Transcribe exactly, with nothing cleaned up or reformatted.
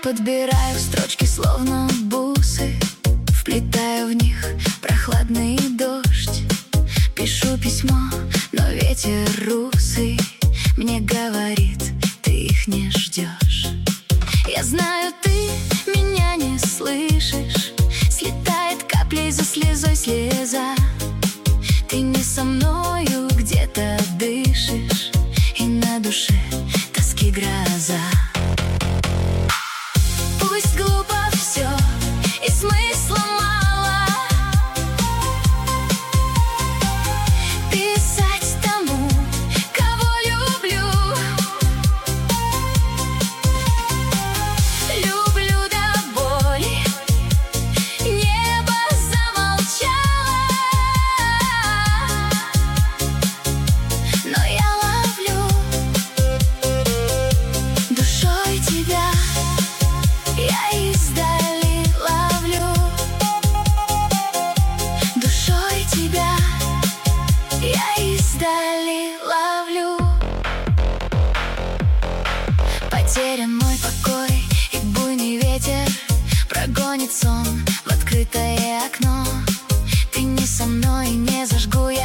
подбираю строчки, словно бусы, вплетаю в них прохладный дождь. Пишу письмо, но ветер русый мне говорит: ты их не ждешь. Я знаю, ты меня не слышишь. Слетает каплей за слезой слеза. Ты не со мною где-то дышишь, и на душе тоски гроза. Пусть глупо все и смысла мало писать тому, кого люблю. Люблю до боли, небо замолчало, но я ловлю душой тебя. Я издали ловлю душой тебя. Я издали ловлю. Потерян мой покой, и буйный ветер прогонит сон в открытое окно. Ты не со мной, не зажгу